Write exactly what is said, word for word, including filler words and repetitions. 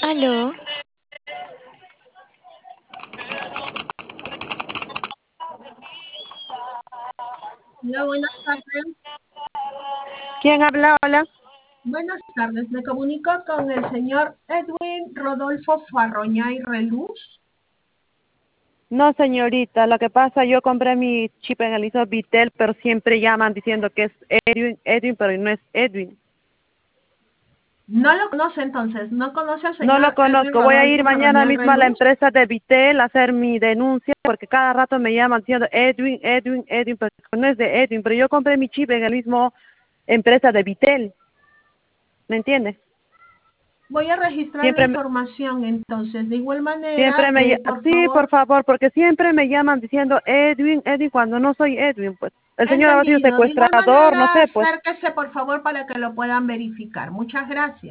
Aló. Hola, buenas tardes. ¿Quién habla? Hola. Buenas tardes. Me comunico con el señor Edwin Rodolfo Farroñay Reluz. No, señorita, lo que pasa, yo compré mi chip en el ISO Vitel, pero siempre llaman diciendo que es Edwin, Edwin, pero no es Edwin. No lo conoce entonces, no conoce al No lo señor Edwin conozco. Voy a ir Rodolfo mañana Farroñay mismo a la Reluz. empresa de Vitel a hacer mi denuncia, porque cada rato me llaman diciendo Edwin, Edwin, Edwin, pero no es de Edwin, pero yo compré mi chip en el mismo empresa de Vitel. ¿Me entiendes? Voy a registrar la Siempre me, información entonces. De igual manera, siempre me, eh, ll- por sí, por favor, favor, porque siempre me llaman diciendo Edwin, Edwin, cuando no soy Edwin, pues. El señor ha sido entendido. De igual secuestrador, no manera, sé, pues. acérquese por favor para que lo puedan verificar. Muchas gracias.